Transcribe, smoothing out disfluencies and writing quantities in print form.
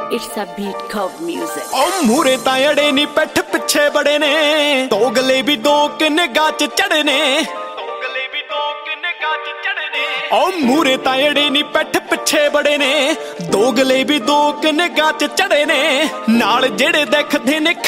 It's a beat called music. ओ ਮੂਰੇ ਤਾਂ ਅੜੇ ਨੀ ਪਿੱਠ ਪਿੱਛੇ ਬੜੇ ਨੇ ਦੋਗਲੇ ਵੀ ਦੋ ਕਿੰਨੇ ਗੱਜ ਚੜੇ ਨੇ ਦੋਗਲੇ ਵੀ ਦੋ ਕਿੰਨੇ ਗੱਜ ਚੜੇ ਨੇ ओ ਮੂਰੇ ਤਾਂ ਅੜੇ ਨੀ ਪਿੱਠ ਪਿੱਛੇ ਬੜੇ ਨੇ ਦੋਗਲੇ ਵੀ ਦੋ ਕਿੰਨੇ ਗੱਜ ਚੜੇ ਨੇ ਨਾਲ ਜਿਹੜੇ ਦੇਖਦੇ ਨੇ